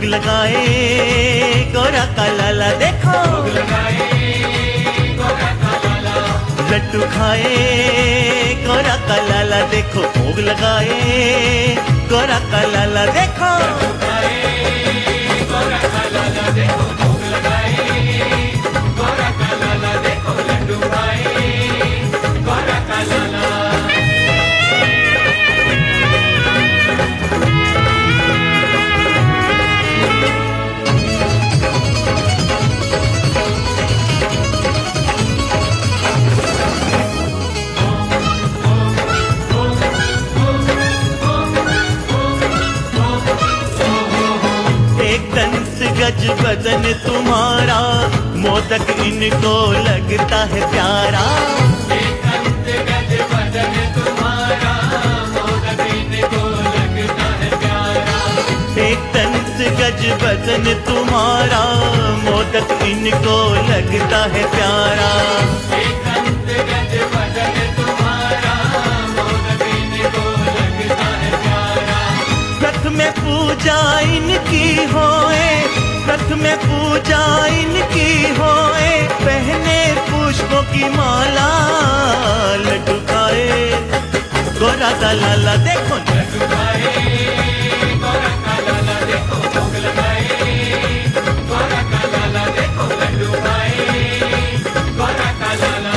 भोग लगाए गोरा का लाला देखो, भोग लगाए गोरा का लाला, लड्डू खाए गोरा का लाला देखो, भोग लगाए गोरा का लाला देखो, लगाए गोरा का लाला देखो, भोग लगाए गोरा का लाला देखो, लड्डू खाए गोरा का लाला। गज बदन तुम्हारा मोदक इनको लगता है प्यारा, एक गज बदन तुम्हारा मोदक इनको लगता है प्यारा, एक तंस गज बदन तुम्हारा मोदक इनको लगता है प्यारा, एक गज बदन तुम्हारा मोदक इनको लगता है प्यारा। प्रथम पूजा इनकी होए, प्रथम पूजा इनकी होए, पहने पुष्पों की माला, लड्डू खाए गोरा का लाला देखो, लड्डू खाए गोरा का लाला देखो, भोग लगाए गोरा का लाला देखो, लड्डू खाए गोरा का लाला।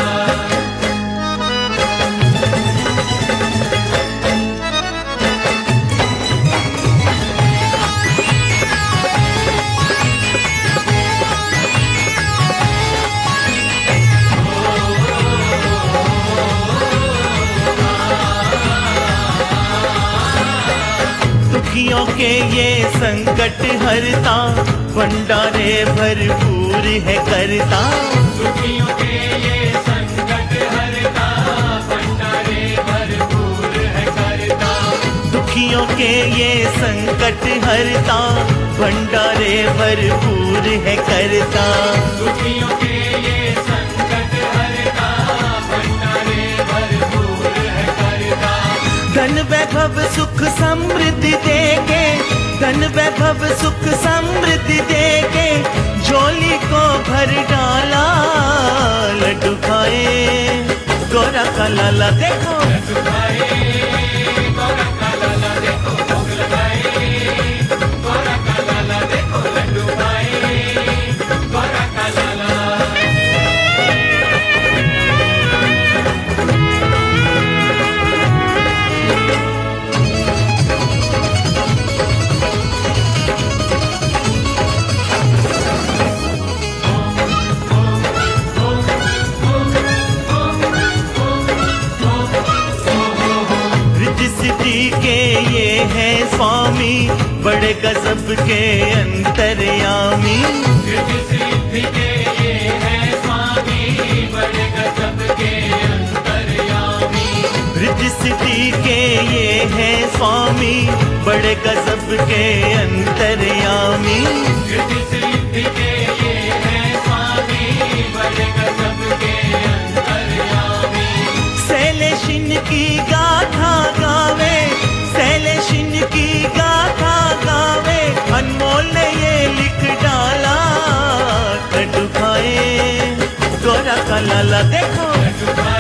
दुखियों के ये संकट हरता, भंडारे भरपूर है करता, दुखियों के ये संकट हरता, भंडारे भरपूर है करता, दुखियों के ये संकट हरता, भंडारे भरपूर है करता, दुखियों के ये संकट हरता, भंडारे भरपूर है करता। धन वैभव सुख समृद्धि देके, धन वैभव सुख समृद्धि देके, झोली को भर डाला, लड्डू खाए गोरा का लाला देखो, लड्डू खाए गोरा का लाला देखो, भोग लगाए गोरा का लाला देखो, लड्डू खाए गोरा का लाला। के ये है स्वामी, बड़े गजब के अंतर्यामी, सिद्धि के ये है स्वामी, बड़े गजब के अंतर्यामी, रिद्धि सिद्धि के ये है स्वामी, बड़े गजब के अंतर्यामी, सिद्धि के ये है स्वामी, बड़े गजब के अंतर्यामी। शैलेशिन की गाथा गावे, शैलेशिन की गाथा गावे, अनमोल ने ये लिख डाला, लड्डू खाए गोरा का लाला देखो, लड्डू खाए